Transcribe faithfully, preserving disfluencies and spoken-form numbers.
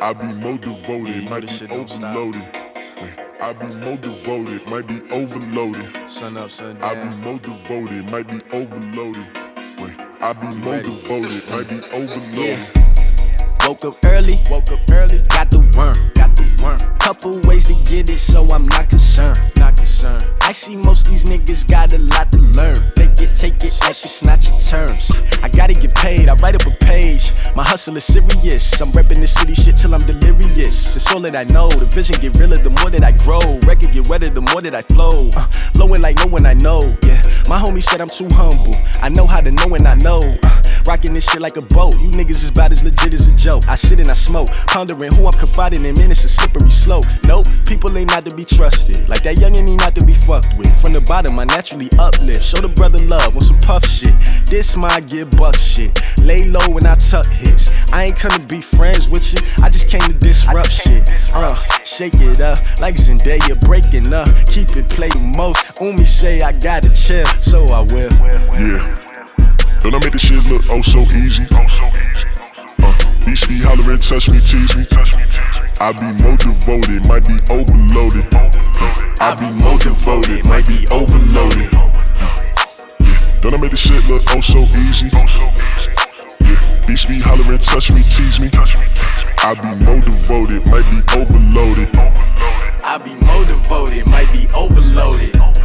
I be more devoted, might be overloaded. I be more devoted, might be overloaded. Sun up, sun I down. be more devoted, might be overloaded. Wait, I be more ready? devoted, might be overloaded. Yeah. Woke up early, woke up early, got the worm, got the worm. Couple ways to get it, so I'm not concerned, not concerned. I see most these niggas got a lot to learn. Fake it, take it like it's not your terms. I gotta get paid, I write up a page. My hustle is serious, I'm reppin' the city shit till I'm delirious. It's all that I know, the vision get realer the more that I grow. Record get wetter the more that I flow. uh, Flowing like no one I know, yeah. My homie said I'm too humble, I know how to know and I know. uh, Rockin' this shit like a boat, you niggas is about as legit as a joke. I sit and I smoke, pondering who I'm confiding in, man, it's a slippery slope. Nope, people ain't not to be trusted, like that youngin' ain't not to be fucked with. From the bottom, I naturally uplift, show the brother love on some puff shit. This my get buck shit, lay low when I tuck hits. I ain't come to be friends with you, I just came to disrupt shit. Uh, shake it up, like Zendaya breaking up, keep it play the most. Umi say I gotta chill, so I will. Yeah, don't I make this shit look oh so easy? Uh, Beast be hollering, touch me, tease me. I be more devoted, might be overloaded. Uh, I be more devoted, might be overloaded. Yeah, don't I make this shit look oh so easy? Yeah, Beast be hollering, touch me, tease me. I be more devoted, might be overloaded. I be more devoted, might be overloaded.